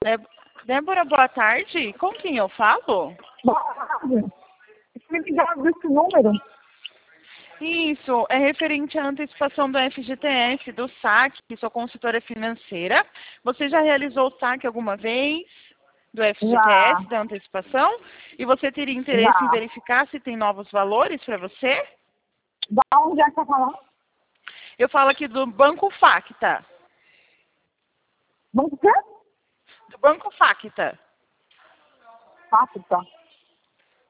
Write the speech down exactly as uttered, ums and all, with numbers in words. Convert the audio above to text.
Dé- Débora, boa tarde. Com quem eu falo? Boa tarde. Me ligaram desse número. Isso, é referente à antecipação do F G T S, do saque, que sou consultora financeira. Você já realizou o saque alguma vez do F G T S, Já, da antecipação? E você teria interesse em já. verificar se tem novos valores para você? Da onde é que tá falando? Eu falo aqui do Banco Facta. Vamos ver? Do Banco Facta. Fácil, tá?